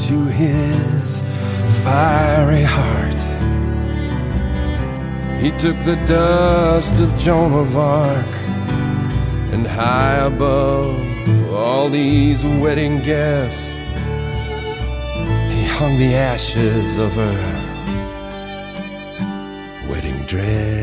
to his fiery heart. He took the dust of Joan of Arc, and high above all these wedding guests, he hung the ashes of her wedding dress.